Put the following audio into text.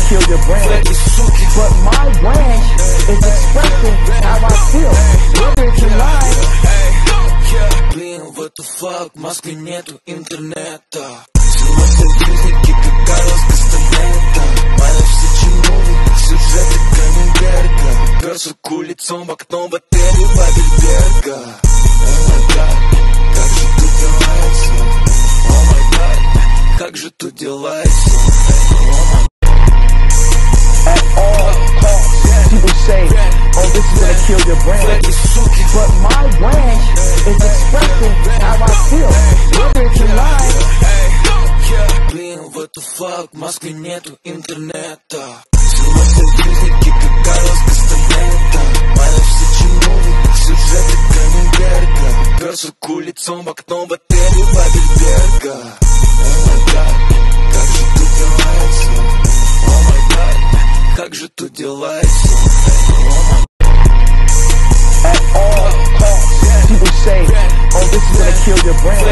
kill your brand. But my brand is expressing how I feel, whether it's in line. Блин, what the fuck, в Москве нету интернета. Силуэты в жизни кипятала с пистолета. Мои все чиновники, сюжеты Канненберга. Перся кулицом в окно в отеле Бабельберга. О май гад, как же тут делается? О май гад, как же тут делается? At all costs, people say, oh, this is gonna kill your brand. But my brand is expressing how I feel, whether it's in line. Блин, what the fuck, в Москве нету интернета. Силуэты в жизни кипятала с пистолета. Мои все чиновники, сюжеты Канненберга. Перся кулицом в окно в отеле Бабельберга. О май гад, как же тут делается? О май гад, как же тут делается? At all costs, people say, oh, this is gonna kill your brand.